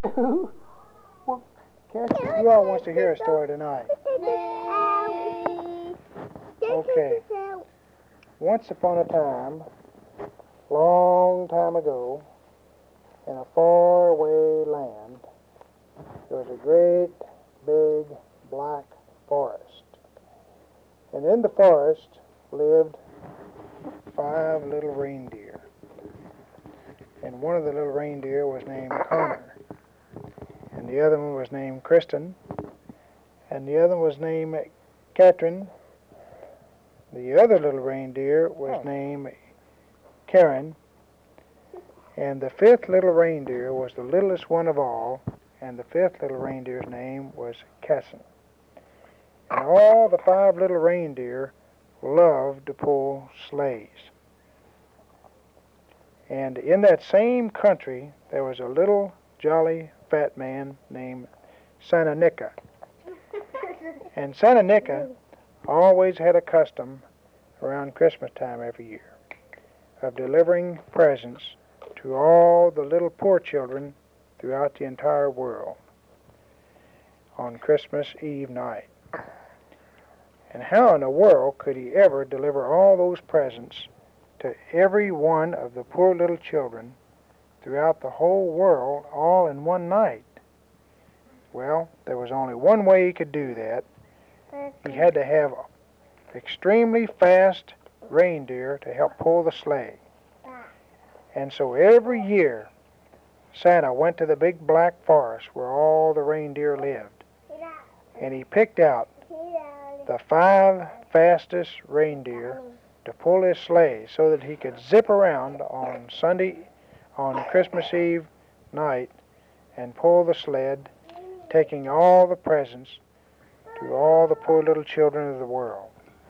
Well, Cassie, who all wants to hear a story tonight? Okay. Once upon a time, long time ago, in a faraway land, there was a great big black forest. And in the forest lived 5 little reindeer. And one of the little reindeer was named Connor, and the other one was named Kristen, and the other was named Catherine. The other little reindeer was named Karen, and the fifth little reindeer was the littlest one of all, and the fifth little reindeer's name was Casson. And all the 5 little reindeer loved to pull sleighs. And in that same country, there was a little jolly fat man named Santa Nika. And Santa Nika always had a custom around Christmas time every year of delivering presents to all the little poor children throughout the entire world on Christmas Eve night. And how in the world could he ever deliver all those presents to every one of the poor little children throughout the whole world all in one night? Well, there was only one way he could do that. He had to have extremely fast reindeer to help pull the sleigh. And so every year, Santa went to the big black forest where all the reindeer lived, and he picked out the 5 fastest reindeer to pull his sleigh so that he could zip around on Christmas Eve night and pull the sled, taking all the presents to all the poor little children of the world.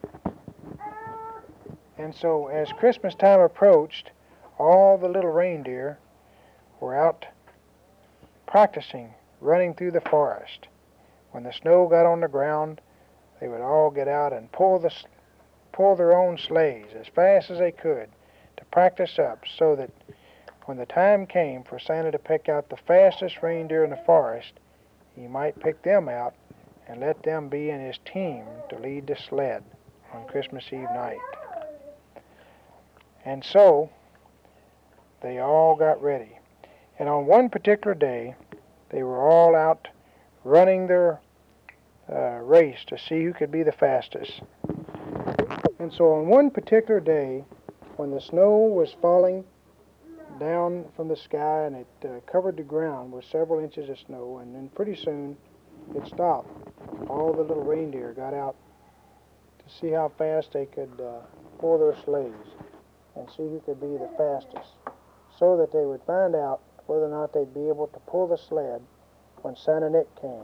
And so as Christmas time approached, all the little reindeer were out practicing running through the forest. When the snow got on the ground, they would all get out and pull their own sleighs as fast as they could to practice up so that when the time came for Santa to pick out the fastest reindeer in the forest, he might pick them out and let them be in his team to lead the sled on Christmas Eve night. And so they all got ready. And on one particular day, they were all out running their race to see who could be the fastest. And so on one particular day, when the snow was falling down from the sky and it covered the ground with several inches of snow, and then pretty soon it stopped. All the little reindeer got out to see how fast they could pull their sleighs and see who could be the fastest, so that they would find out whether or not they'd be able to pull the sled when Santa Nick came.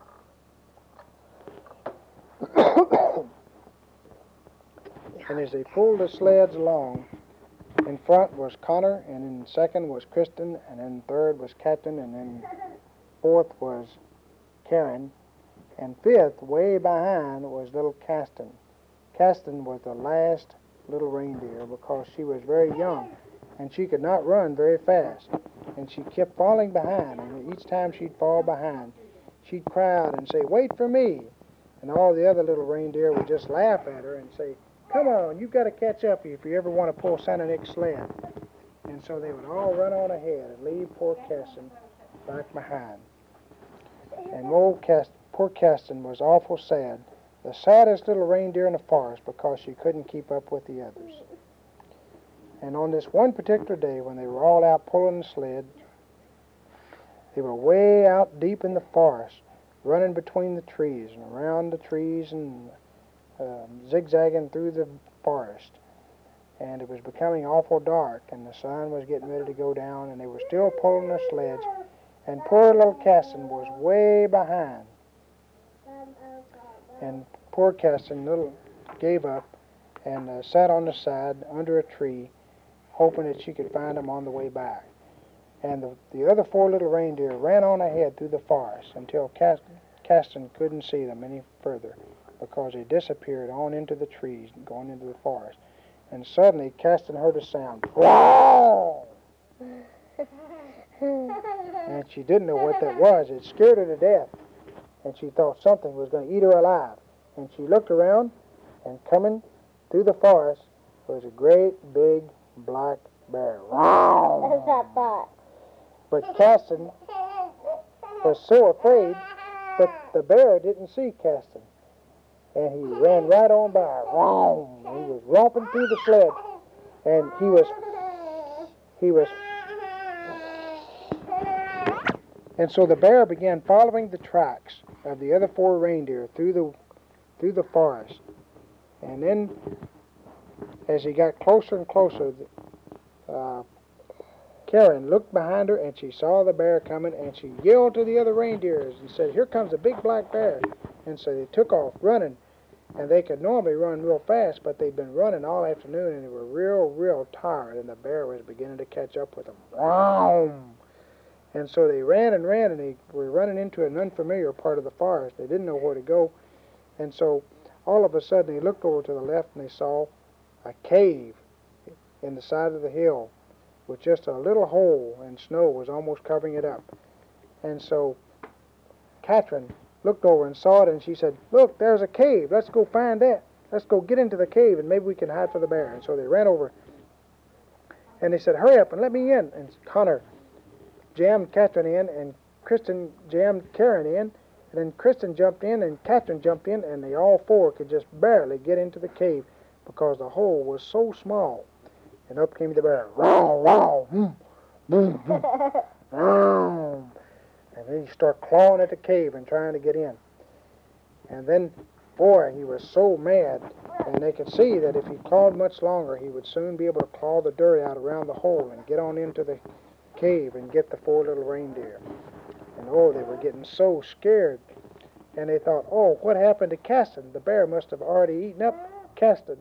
And as they pulled the sleds along, in front was Connor, and in second was Kristen, and in third was Captain, and then fourth was Karen, and fifth, way behind, was little Caston. Caston was the last little reindeer because she was very young, and she could not run very fast, and she kept falling behind, and each time she'd fall behind, she'd cry out and say, "Wait for me!" And all the other little reindeer would just laugh at her and say, "Come on, you've got to catch up if you ever want to pull Santa Nick's sled." And so they would all run on ahead and leave poor Caston back behind. And poor Caston was awful sad, the saddest little reindeer in the forest because she couldn't keep up with the others. And on this one particular day when they were all out pulling the sled, they were way out deep in the forest, running between the trees and around the trees and zigzagging through the forest. And it was becoming awful dark, and the sun was getting ready to go down, and they were still pulling their sleds, and poor little Caston was way behind. And poor Caston gave up and sat on the side under a tree, hoping that she could find him on the way back. And the other 4 little reindeer ran on ahead through the forest until Caston couldn't see them any further because they disappeared on into the trees, going into the forest. And suddenly Caston heard a sound. Wow! And she didn't know what that was. It scared her to death. And she thought something was going to eat her alive. And she looked around, and coming through the forest was a great big black bear. That's not bad. But Caston was so afraid that the bear didn't see Caston. And he ran right on by. He was romping through the sled. And he was. And so the bear began following the tracks of the other 4 reindeer through the forest. And then, as he got closer and closer, Karen looked behind her and she saw the bear coming, and she yelled to the other reindeers and said, "Here comes a big black bear." And so they took off running, and they could normally run real fast, but they'd been running all afternoon and they were real tired, and the bear was beginning to catch up with them. And so they ran, and they were running into an unfamiliar part of the forest. They didn't know where to go. And so all of a sudden they looked over to the left and they saw a cave in the side of the hill with just a little hole, and snow was almost covering it up. And so Catherine looked over and saw it, and she said, "Look, there's a cave. Let's go find that. Let's go get into the cave, and maybe we can hide from the bear." And so they ran over, and they said, "Hurry up and let me in." And Connor jammed Catherine in, and Kristen jammed Karen in, and then Kristen jumped in, and Catherine jumped in, and they all 4 could just barely get into the cave because the hole was so small. And up came the bear. And then he started clawing at the cave and trying to get in. And then, boy, he was so mad, and they could see that if he clawed much longer, he would soon be able to claw the dirt out around the hole and get on into the cave and get the 4 little reindeer. And oh, they were getting so scared. And they thought, "Oh, what happened to Caston? The bear must have already eaten up Caston."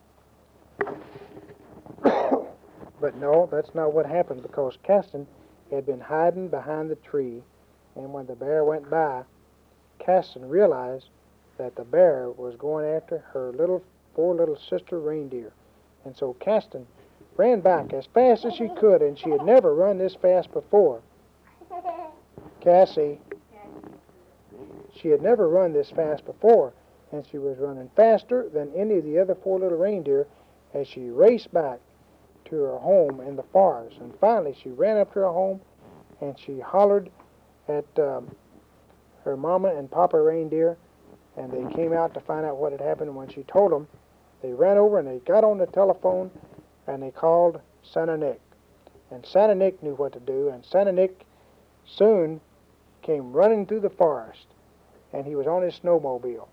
But no, that's not what happened, because Caston had been hiding behind the tree, and when the bear went by, Caston realized that the bear was going after her 4 little sister reindeer. And so Caston ran back as fast as she could, and she had never run this fast before. Cassie, she had never run this fast before, and she was running faster than any of the other 4 little reindeer as she raced back to her home in the forest. And finally she ran up to her home, and she hollered at her mama and papa reindeer, and they came out to find out what had happened. And when she told them, they ran over and they got on the telephone and they called Santa Nick. And Santa Nick knew what to do, and Santa Nick soon came running through the forest, and he was on his snowmobile.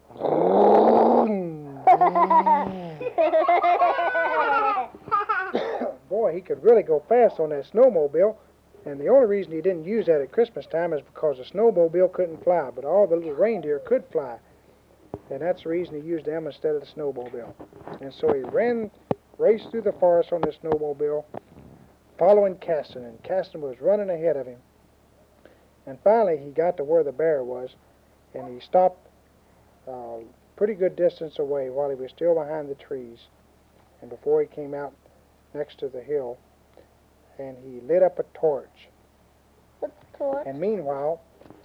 Boy, he could really go fast on that snowmobile, and the only reason he didn't use that at Christmas time is because the snowmobile couldn't fly, but all the little reindeer could fly, and that's the reason he used them instead of the snowmobile. And so he raced through the forest on this snowmobile, following Caston, and Caston was running ahead of him. And finally he got to where the bear was, and he stopped a pretty good distance away while he was still behind the trees, and before he came out next to the hill, and he lit up a torch. What's a torch? And meanwhile,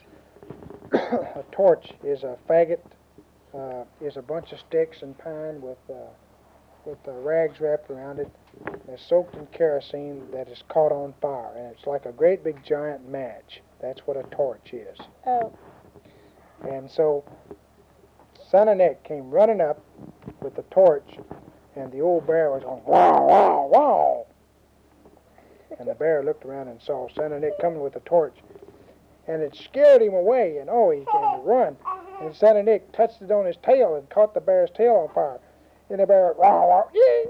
a torch is a faggot, is a bunch of sticks and pine with rags wrapped around it. It's soaked in kerosene that is caught on fire, and it's like a great big giant match. That's what a torch is. Oh. And so Santa Nick came running up with the torch, and the old bear was going, "Wow, wow, wow." And the bear looked around and saw Santa Nick coming with the torch, and it scared him away, and oh, he began to run. And Santa Nick touched it on his tail and caught the bear's tail on fire. And the bear, "Wow, wow."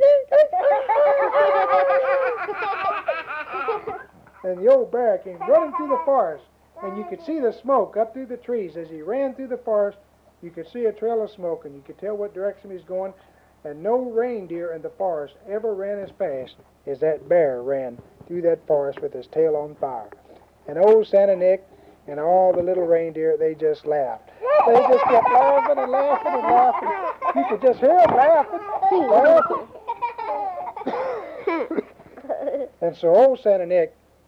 And the old bear came running through the forest, and you could see the smoke up through the trees. As he ran through the forest, you could see a trail of smoke, and you could tell what direction he was going. And no reindeer in the forest ever ran as fast as that bear ran through that forest with his tail on fire. And old Santa Nick and all the little reindeer, they just laughed. They just kept laughing and laughing and laughing. You could just hear them laughing, laughing. And so old Santa Nick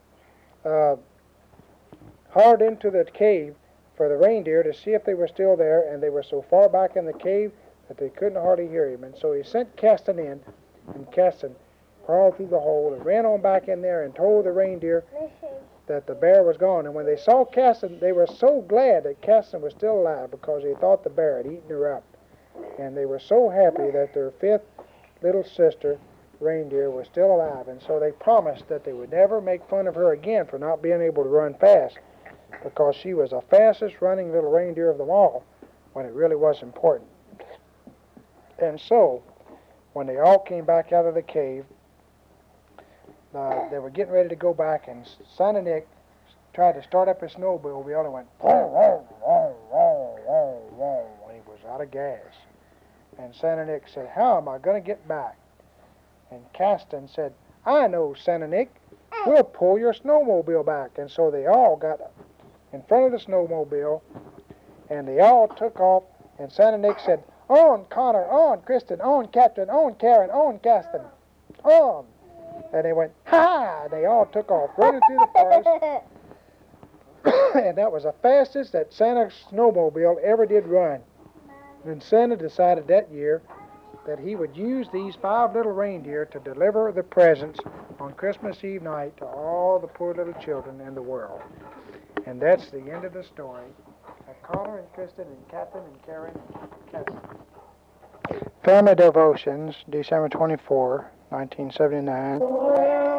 uh, hard into the cave for the reindeer to see if they were still there, and they were so far back in the cave that they couldn't hardly hear him. And so he sent Caston in, and Caston crawled through the hole and ran on back in there and told the reindeer that the bear was gone. And when they saw Caston, they were so glad that Caston was still alive because they thought the bear had eaten her up. And they were so happy that their fifth little sister, reindeer, was still alive. And so they promised that they would never make fun of her again for not being able to run fast, because she was the fastest running little reindeer of them all when it really was important. And so, when they all came back out of the cave, they were getting ready to go back, and Santa Nick tried to start up his snowmobile and went, and he was out of gas. And Santa Nick said, "How am I going to get back?" And Caston said, "I know, Santa Nick. We'll pull your snowmobile back." And so they all got in front of the snowmobile, and they all took off, and Santa Nick said, "On, Connor, on, Kristen, on, Captain, on, Karen, on, Caston, on." And they went, "Ha!" And they all took off, running through the forest. And that was the fastest that Santa's snowmobile ever did run. And Santa decided that year that he would use these 5 little reindeer to deliver the presents on Christmas Eve night to all the poor little children in the world. And that's the end of the story. Connor and Kristen and Captain and Karen and Caston. Family Devotions, December 24, 1979.